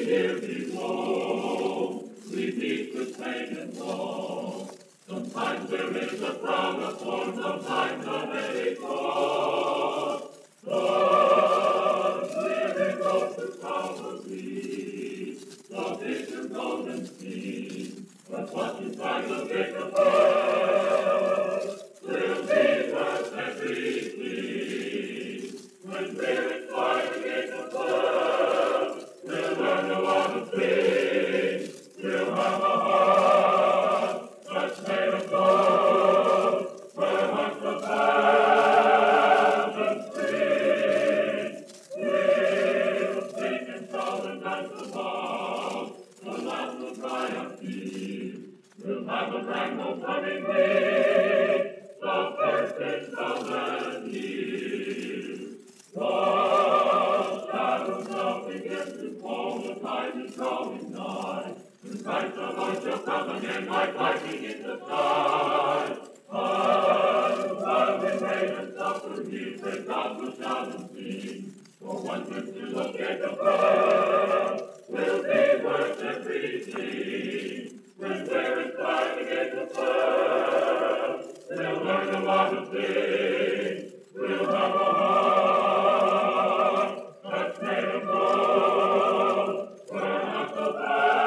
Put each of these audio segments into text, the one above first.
hear below, repeat the pain and woe. Sometimes there is a crowd of thorns, sometimes a heavy cross. The living goes to Calvary, the vision goes and seen, but what's inside the gate of hell will be worth everything. When we're inside the gate of hell, we'll learn a lot of things. We'll have a heart that's made of gold, where hearts of heaven sing. We'll sing and shout and dance above, the last will cry our tears. We'll have a grand homecoming day, the first in 1,000 years. The shadows shall begin to fall, the time is drawing nigh. When Christ the Lord shall come again like lightning in the sky. And while we wait and suffer here, praise God will shout and sing. For one trip to the gate of hell will be worth everything. When we're inside the gate of hell, we'll learn a lot of things. We'll have a heart that's made of gold, where hearts of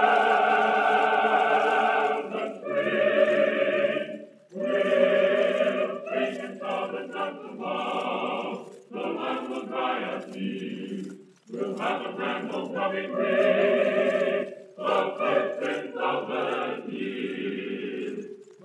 heaven sing. We'll sing and shout and dance above, the land will dry our tears. We'll have a grand homecoming day, the first in 1,000 years.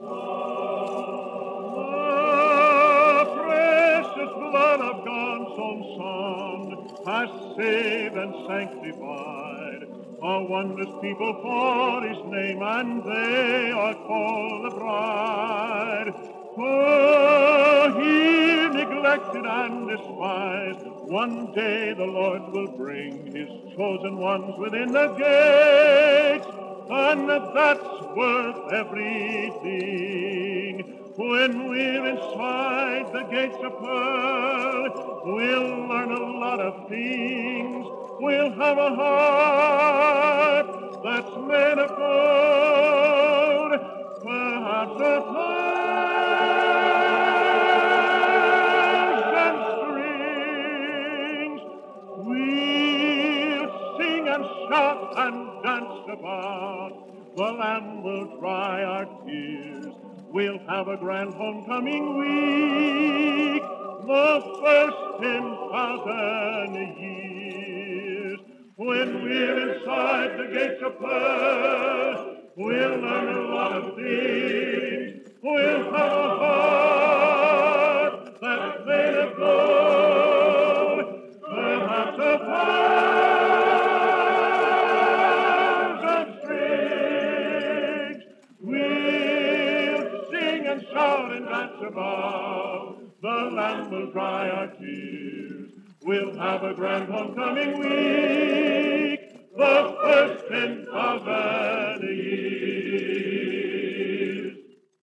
Precious blood of God's own Son has saved and sanctified a wondrous people for his name, and they are called the bride. Oh, here neglected and despised, one day the Lord will bring his chosen ones within the gates, and that's worth everything. When we're inside the gates of pearl, we'll learn a lot of things. We'll have a heart that's made of gold, perhaps a thousand strings. We'll sing and shout and dance about, the Lamb will dry our tears. We'll have a grand homecoming week, the first in 1,000 years. When we're inside the gates of pearl, we'll learn a lot of things. We'll have a heart that's made of gold, perhaps a thousand strings. We'll sing and shout and dance above, the Lamb will dry our tears. We'll have a grand homecoming week, the first in 1,000 years.